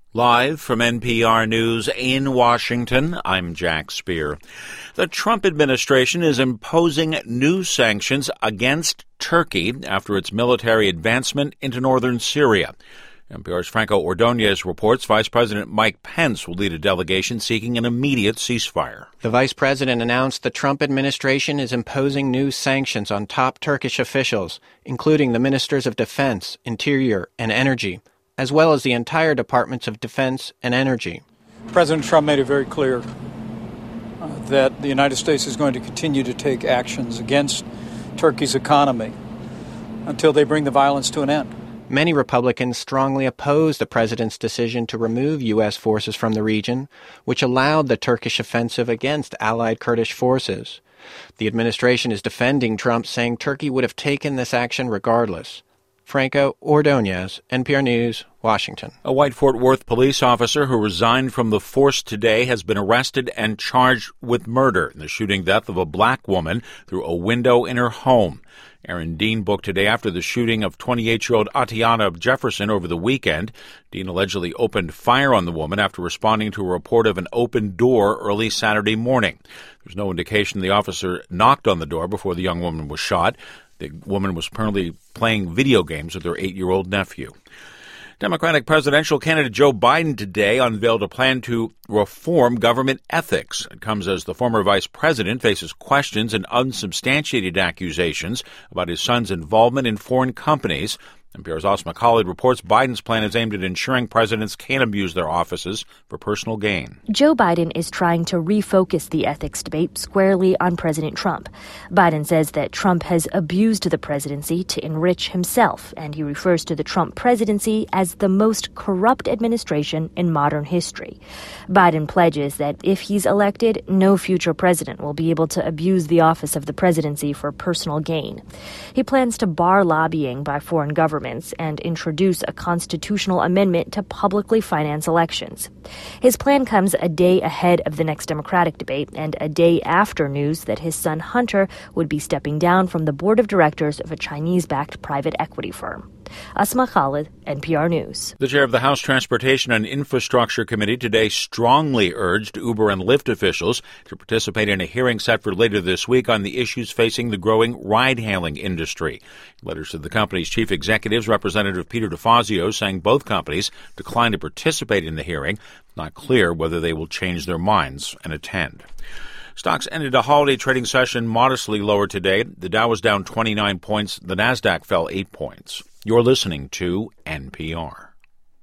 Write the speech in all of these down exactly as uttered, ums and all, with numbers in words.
Live from N P R News in Washington, I'm Jack Speer. The Trump administration is imposing new sanctions against Turkey after its military advancement into northern Syria. N P R's Franco Ordonez reports Vice President Mike Pence will lead a delegation seeking an immediate ceasefire. The vice president announced the Trump administration is imposing new sanctions on top Turkish officials, including the ministers of defense, interior, and energy, as well as the entire departments of defense and energy. President Trump made it very clear uh, that the United States is going to continue to take actions against Turkey's economy until they bring the violence to an end. Many Republicans strongly oppose the president's decision to remove U S forces from the region, which allowed the Turkish offensive against allied Kurdish forces. The administration is defending Trump, saying Turkey would have taken this action regardless. Franco Ordonez, N P R News, Washington. A white Fort Worth police officer who resigned from the force today has been arrested and charged with murder in the shooting death of a black woman through a window in her home. Aaron Dean booked today after the shooting of twenty-eight-year-old Atiana Jefferson over the weekend. Dean allegedly opened fire on the woman after responding to a report of an open door early Saturday morning. There's no indication the officer knocked on the door before the young woman was shot. The woman was apparently playing video games with her eight-year-old nephew. Democratic presidential candidate Joe Biden today unveiled a plan to reform government ethics. It comes as the former vice president faces questions and unsubstantiated accusations about his son's involvement in foreign companies. N P R's Asma Khalid reports Biden's plan is aimed at ensuring presidents can't abuse their offices for personal gain. Joe Biden is trying to refocus the ethics debate squarely on President Trump. Biden says that Trump has abused the presidency to enrich himself, and he refers to the Trump presidency as the most corrupt administration in modern history. Biden pledges that if he's elected, no future president will be able to abuse the office of the presidency for personal gain. He plans to bar lobbying by foreign governments and introduce a constitutional amendment to publicly finance elections. His plan comes a day ahead of the next Democratic debate and a day after news that his son Hunter would be stepping down from the board of directors of a Chinese-backed private equity firm. Asma Khalid, N P R News. The chair of the House Transportation and Infrastructure Committee today strongly urged Uber and Lyft officials to participate in a hearing set for later this week on the issues facing the growing ride-hailing industry. Letters to the company's chief executives, Representative Peter DeFazio, saying both companies declined to participate in the hearing. Not clear whether they will change their minds and attend. Stocks ended a holiday trading session modestly lower today. The Dow was down twenty-nine points. The Nasdaq fell eight points. You're listening to N P R.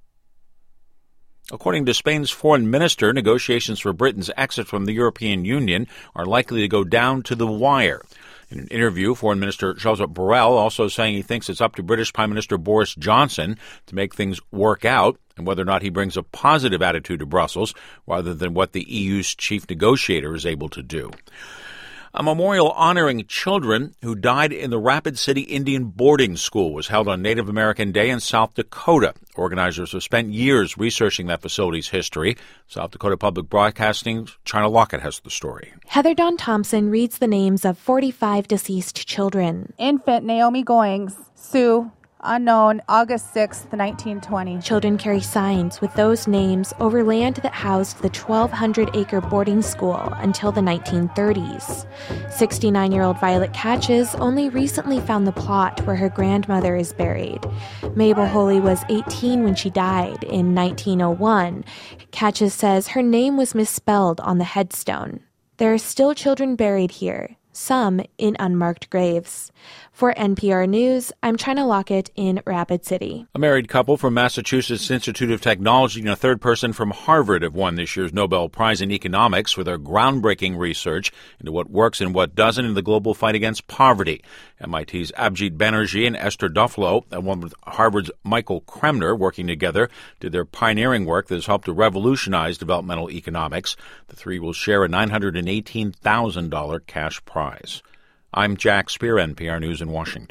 According to Spain's foreign minister, negotiations for Britain's exit from the European Union are likely to go down to the wire. In an interview, Foreign Minister Josep Borrell also saying he thinks it's up to British Prime Minister Boris Johnson to make things work out and whether or not he brings a positive attitude to Brussels rather than what the E U's chief negotiator is able to do. A memorial honoring children who died in the Rapid City Indian Boarding School was held on Native American Day in South Dakota. Organizers have spent years researching that facility's history. South Dakota Public Broadcasting's China Lockett has the story. Heather Dawn Thompson reads the names of forty-five deceased children. Infant Naomi Goings, Sue, unknown, August sixth, nineteen twenty. Children carry signs with those names over land that housed the twelve hundred acre boarding school until the nineteen thirties. sixty-nine-year-old Violet Catches only recently found the plot where her grandmother is buried. Mabel Holy was eighteen when she died in nineteen oh one. Catches says her name was misspelled on the headstone. There are still children buried here, some in unmarked graves. For N P R News, I'm China Lockett in Rapid City. A married couple from Massachusetts Institute of Technology and a third person from Harvard have won this year's Nobel Prize in Economics for their groundbreaking research into what works and what doesn't in the global fight against poverty. M I T's Abhijit Banerjee and Esther Duflo, along with Harvard's Michael Kremner, working together, did their pioneering work that has helped to revolutionize developmental economics. The three will share a nine hundred eighteen thousand dollars cash prize. I'm Jack Speer, N P R News in Washington.